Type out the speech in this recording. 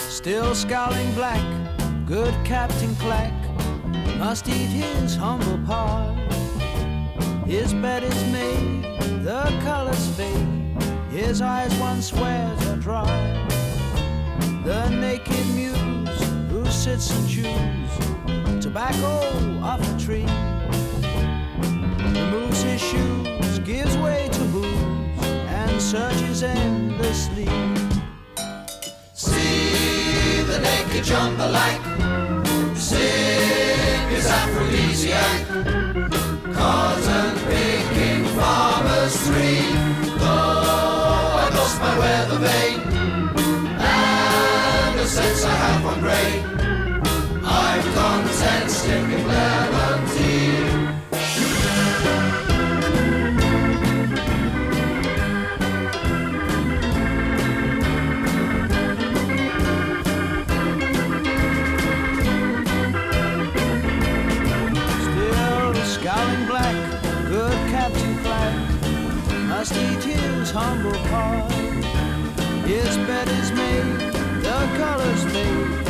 Still scowling black, good Captain Clack must eat his humble pie. His bed is made, the colors fade, his eyes one swears are dry. The naked muse who sits and chews tobacco off a tree, removes his shoes, gives way to booze, and searches endlessly. See the naked jumper-like, sing his aphrodisiac, cotton picking farmers three. Though I've lost my weather vane, and the sense I have one grain, I'm content sipping lemon tea. Scowling black, good Captain Clack must eat his humble pie. His bed is made, the colors fade,